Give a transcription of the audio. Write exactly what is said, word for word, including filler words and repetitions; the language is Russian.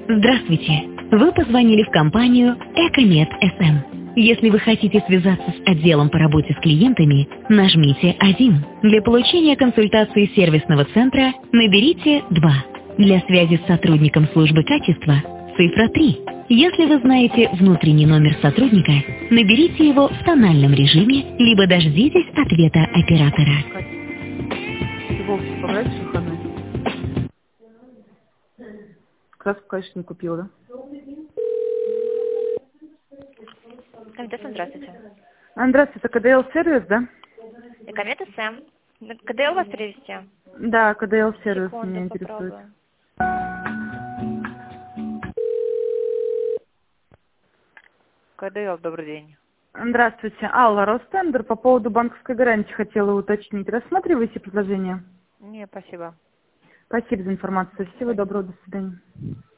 Здравствуйте! Вы позвонили в компанию Экомед эс эм. Если вы хотите связаться с отделом по работе с клиентами, нажмите один. Для получения консультации сервисного центра наберите два. Для связи с сотрудником службы качества цифра три. Если вы знаете внутренний номер сотрудника, наберите его в тональном режиме, либо дождитесь ответа оператора. Волки побрать выходной? Краску, конечно, не купила, да? Комитет, здравствуйте. А, здравствуйте, это ка дэ эл сервис, да? Комитет Сэм. КДЛ вас перевести? Да, ка дэ эл сервис Секунду, меня интересует. попробую. ка дэ эл, добрый день. Здравствуйте. Алла, Ростендер, по поводу банковской гарантии хотела уточнить. Рассматриваете предложение? Не, спасибо. Спасибо за информацию. Всего доброго, до свидания.